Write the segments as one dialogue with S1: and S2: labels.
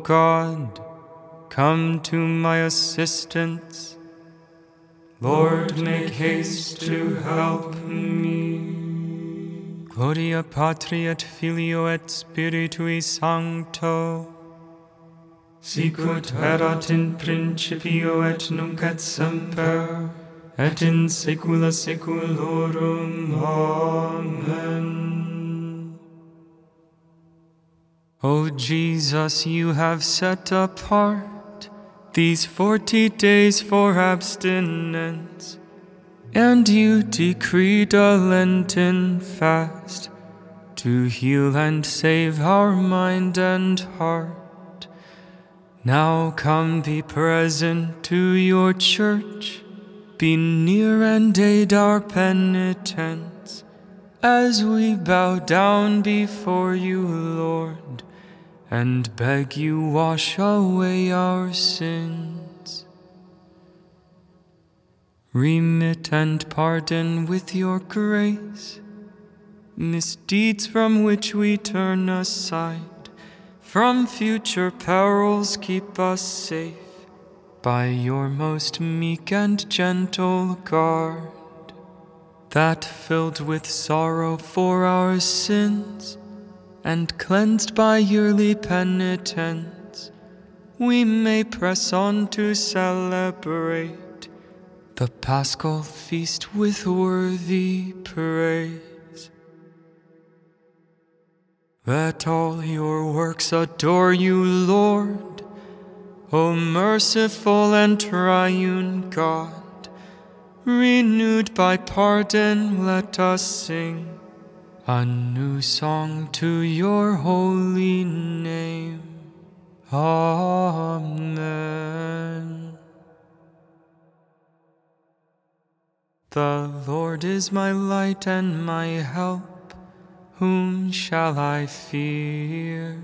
S1: God, come to my assistance. Lord, make haste to help me. Gloria Patri et Filio et Spiritui Sancto, sicut erat in principio et nunc et semper, et in saecula saeculorum. Amen. O Jesus, you have set apart these 40 days for abstinence, and you decreed a Lenten fast to heal and save our mind and heart. Now come, be present to your church, be near and aid our penitence, as we bow down before you, Lord, and beg you wash away our sins. Remit and pardon with your grace misdeeds from which we turn aside. From future perils keep us safe by your most meek and gentle guard, that filled with sorrow for our sins and cleansed by yearly penitence, we may press on to celebrate the Paschal feast with worthy praise. Let all your works adore you, Lord, O merciful and triune God. Renewed by pardon, let us sing a new song to your holy name. Amen. The Lord is my light and my help. Whom shall I fear?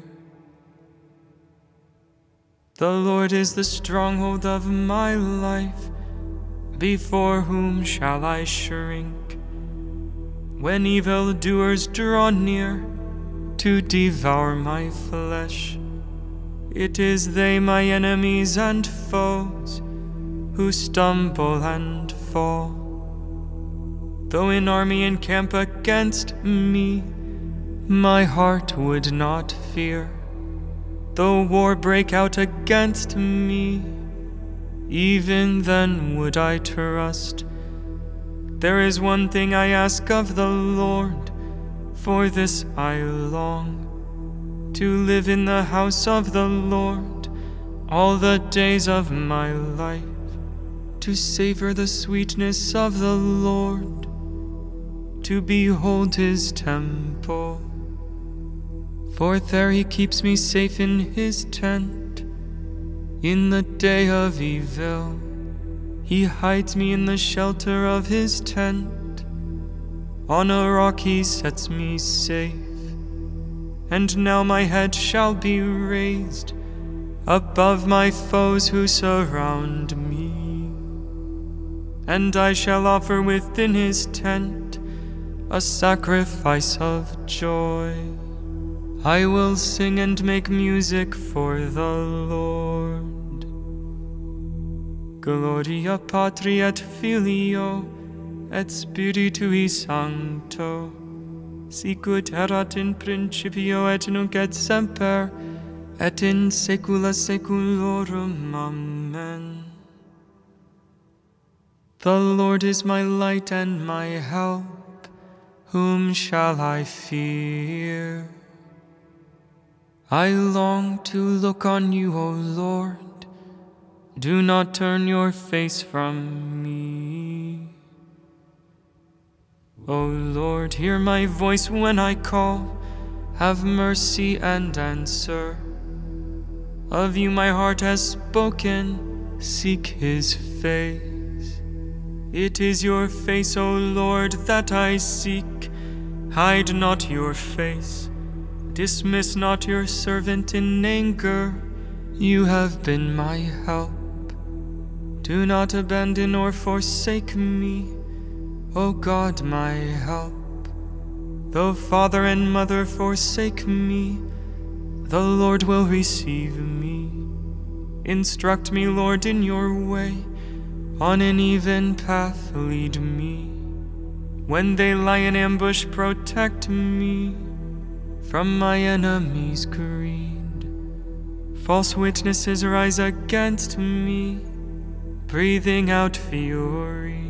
S1: The Lord is the stronghold of my life. Before whom shall I shrink? When evildoers draw near to devour my flesh, it is they, my enemies and foes, who stumble and fall. Though an army encamp against me, my heart would not fear. Though war break out against me, even then would I trust. There is one thing I ask of the Lord, for this I long, to live in the house of the Lord all the days of my life, to savor the sweetness of the Lord, to behold his temple. For there he keeps me safe in his tent. In the day of evil, he hides me in the shelter of his tent. On a rock he sets me safe. And now my head shall be raised above my foes who surround me. And I shall offer within his tent a sacrifice of joy. I will sing and make music for the Lord. Gloria Patri et Filio et Spiritui Sancto, sicut erat in principio et nunc et semper, et in saecula saeculorum. Amen. The Lord is my light and my help. Whom shall I fear? I long to look on you, O Lord. Do not turn your face from me. O Lord, hear my voice when I call. Have mercy and answer. Of you my heart has spoken. Seek his face. It is your face, O Lord, that I seek. Hide not your face. Dismiss not your servant in anger. You have been my help. Do not abandon or forsake me, O God, my help. Though father and mother forsake me, the Lord will receive me. Instruct me, Lord, in your way. On an even path lead me. When they lie in ambush, protect me from my enemies' greed. False witnesses rise against me, breathing out fury.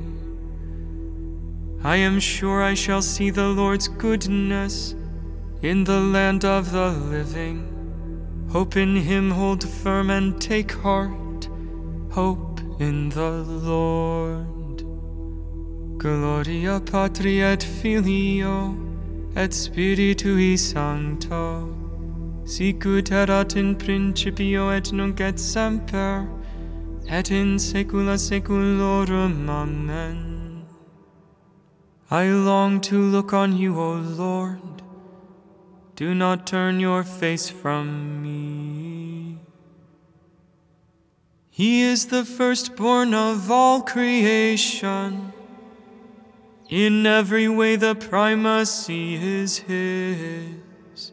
S1: I am sure I shall see the Lord's goodness in the land of the living. Hope in him, hold firm and take heart. Hope in the Lord. Gloria Patri et Filio et Spiritui Sancto, sicut erat in principio et nunc et semper, et in saecula saeculorum. Amen. I long to look on you, O Lord. Do not turn your face from me. He is the firstborn of all creation. In every way the primacy is his.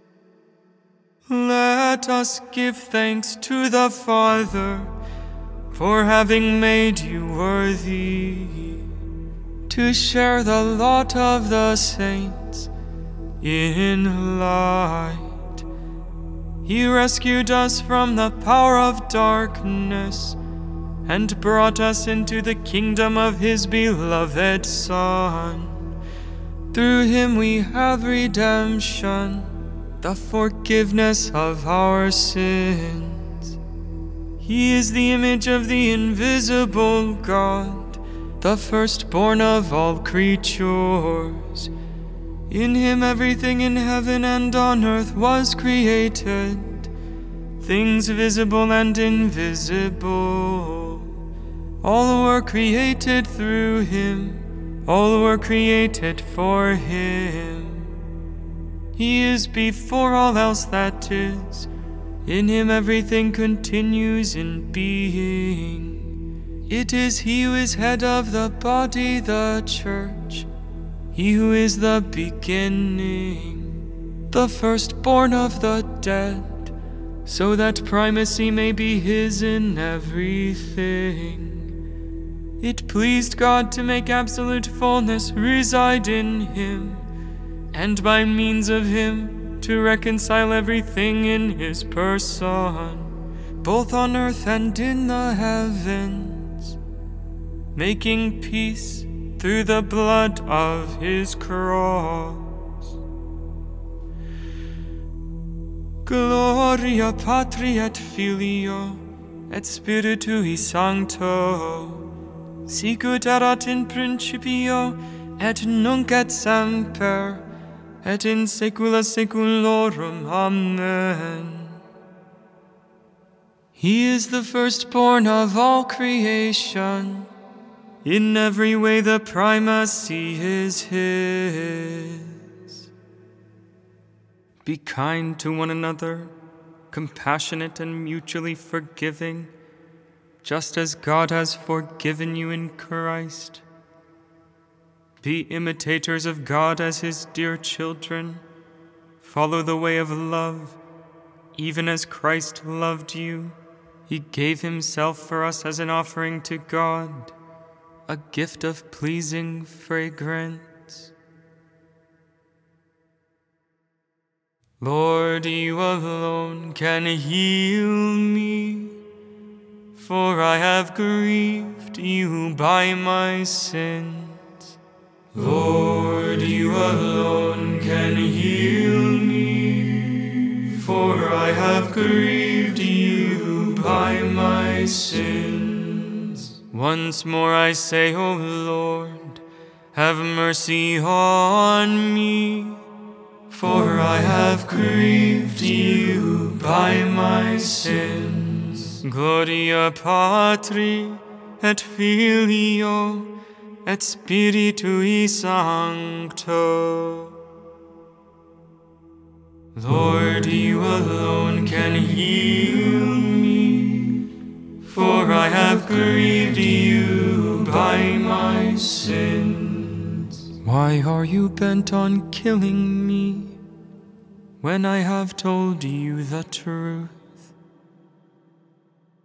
S1: Let us give thanks to the Father for having made you worthy to share the lot of the saints in light. He rescued us from the power of darkness and brought us into the kingdom of his beloved Son. Through him we have redemption, the forgiveness of our sins. He is the image of the invisible God, the firstborn of all creatures. In him everything in heaven and on earth was created, things visible and invisible. All were created through him, all were created for him. He is before all else that is. In him everything continues in being. It is he who is head of the body, the church, he who is the beginning, the firstborn of the dead, so that primacy may be his in everything. It pleased God to make absolute fullness reside in him, and by means of him to reconcile everything in his person, both on earth and in the heavens, making peace through the blood of his cross. Gloria Patri et Filio et Spiritui Sancto, sicut erat in principio et nunc et semper, et in saecula saeculorum. Amen. He is the firstborn of all creation. In every way the primacy is his. Be kind to one another, compassionate and mutually forgiving, just as God has forgiven you in Christ. Be imitators of God as his dear children. Follow the way of love, even as Christ loved you. He gave himself for us as an offering to God, a gift of pleasing fragrance. Lord, you alone can heal me, for I have grieved you by my sins. Lord, you alone can heal me, for I have grieved you by my sins. Once more I say, O Lord, have mercy on me, for I have grieved you by my sins. Gloria Patri et Filio et Spiritui Sancto. Lord, you alone can heal me, for I have grieved you by my sins. Why are you bent on killing me when I have told you the truth?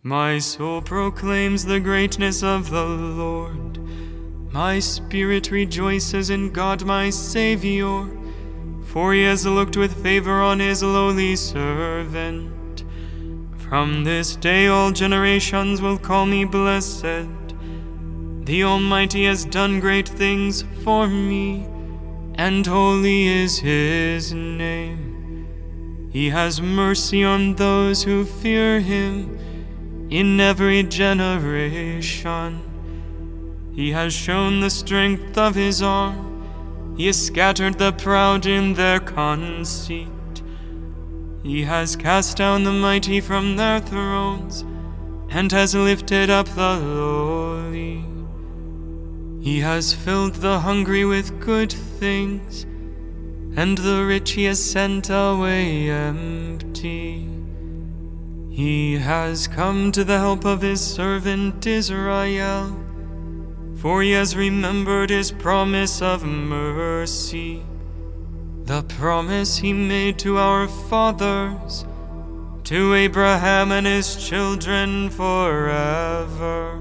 S1: My soul proclaims the greatness of the Lord. My spirit rejoices in God my Savior, for he has looked with favor on his lowly servant. From this day all generations will call me blessed. The Almighty has done great things for me, and holy is his name. He has mercy on those who fear him in every generation. He has shown the strength of his arm. He has scattered the proud in their conceit. He has cast down the mighty from their thrones, and has lifted up the lowly. He has filled the hungry with good things, and the rich he has sent away empty. He has come to the help of his servant Israel, for he has remembered his promise of mercy, the promise he made to our fathers, to Abraham and his children forever.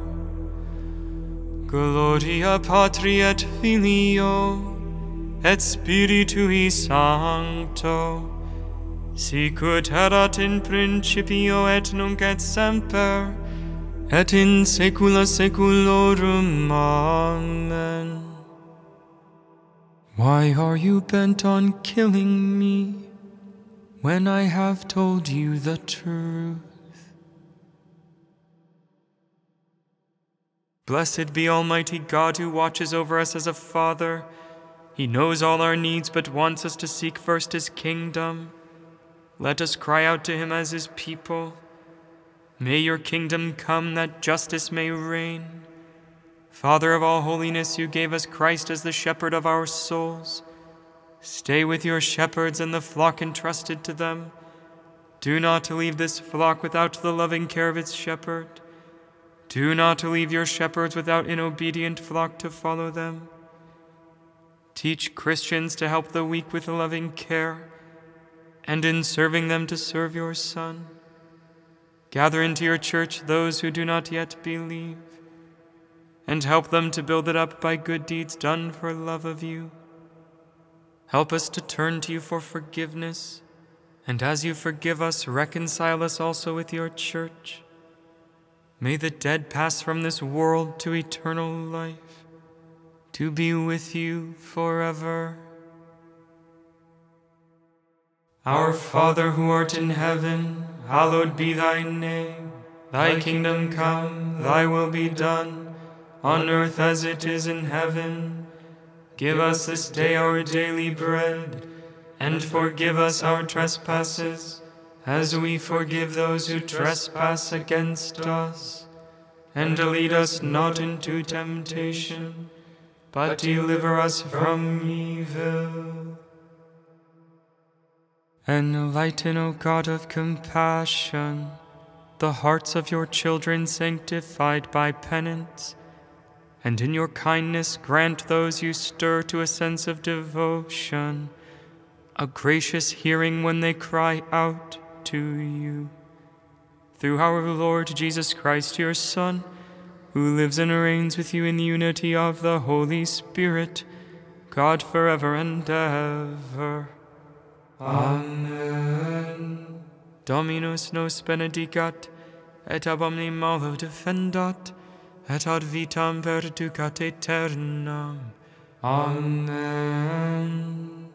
S1: Gloria Patri et Filio et Spiritui Sancto, sicut erat in principio et nunc et semper, et in saecula saeculorum. Amen. Why are you bent on killing me, when I have told you the truth? Blessed be Almighty God, who watches over us as a father. He knows all our needs, but wants us to seek first his kingdom. Let us cry out to him as his people. May your kingdom come, that justice may reign. Father of all holiness, you gave us Christ as the shepherd of our souls. Stay with your shepherds and the flock entrusted to them. Do not leave this flock without the loving care of its shepherd. Do not leave your shepherds without an obedient flock to follow them. Teach Christians to help the weak with loving care, and in serving them to serve your Son. Gather into your church those who do not yet believe, and help them to build it up by good deeds done for love of you. Help us to turn to you for forgiveness, and as you forgive us, reconcile us also with your church. May the dead pass from this world to eternal life, to be with you forever. Our Father who art in heaven, hallowed be thy name. Thy kingdom come, thy will be done, on earth as it is in heaven. Give us this day our daily bread, and forgive us our trespasses, as we forgive those who trespass against us. And lead us not into temptation, but deliver us from evil. Enlighten, O God of compassion, the hearts of your children sanctified by penance, and in your kindness grant those you stir to a sense of devotion a gracious hearing when they cry out to you. Through our Lord Jesus Christ, your Son, who lives and reigns with you in the unity of the Holy Spirit, God forever and ever. Amen. Dominus nos benedicat, et ab omni malo defendat, et ad vitam perducat aeternam. Amen.